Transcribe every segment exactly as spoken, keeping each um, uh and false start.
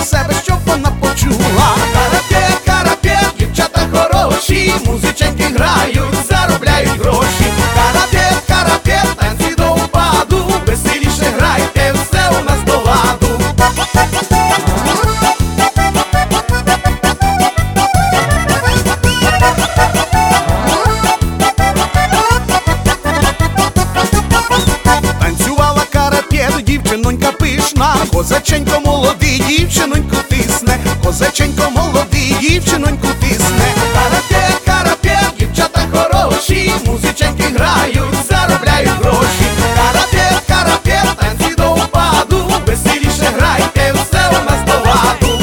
себе, щоб вона почула. Карапет, карапет, дівчата хороші, музиченьки грають, заробляють гроші. Карапет, карапет, танці до упаду, веселіше грайте, все у нас до ладу. Танцювала карапет, дівчинонька пишна, козаченько молодий, дівчиноньку тисне, козаченько молодий, дівчиноньку тисне. Карапет, карапет, дівчата хороші, музиченьки грають, заробляють гроші. Карапет, карапет, танці до упаду, веселіше грайте, все у нас до ладу.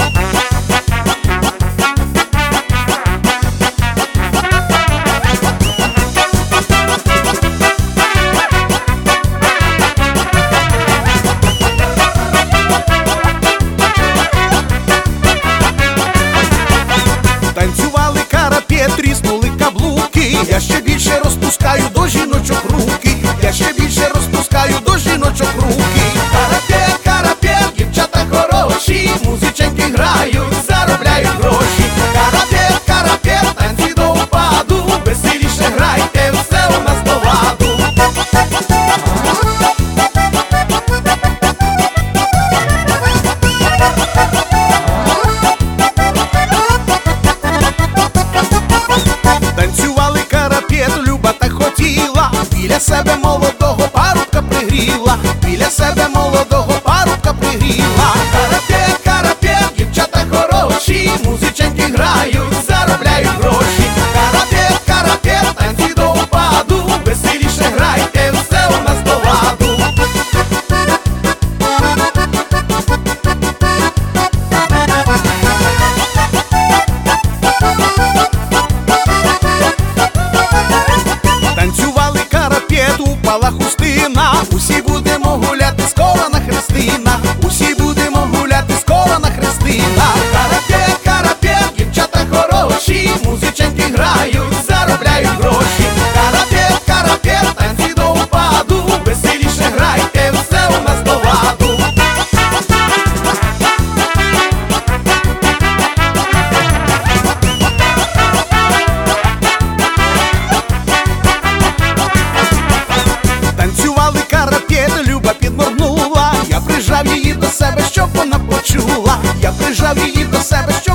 Танцювали карапет, тріснули каблуки, я ще більше розпускаю до жіночок руки, я ще більше розпускаю до жіночок руки. Карапет, карапет, дівчата хороші, музиченьки грають, заробляють гроші. Карапет, карапет, танці до упаду, веселіше грайте, все у нас до ладу. Танцювали карапет, Люба так хотіла, біля себе молодого парубка пригріла, біля себе молодого парубка пригріла. Карапет, карапет, дівчата хороші, музиченьки грають, заробляють гроші. Карапет, карапет, танці до упаду, веселіше грайте, все у нас до ладу. Танцювали карапет, упала хустина, усі будемо гуляти, скоро на Христина, усі будемо гуляти, скоро на Христина. Карапет, карапет, дівчата хороші, музиченьки грають, заробляють гроші. Карапет, карапет, танці до упаду, веселіше грайте, все у нас до ладу. Танцювали карапет, Люба підморгнула, я прижав її до себе, щоб вона почула, я прижав її до себе, щоб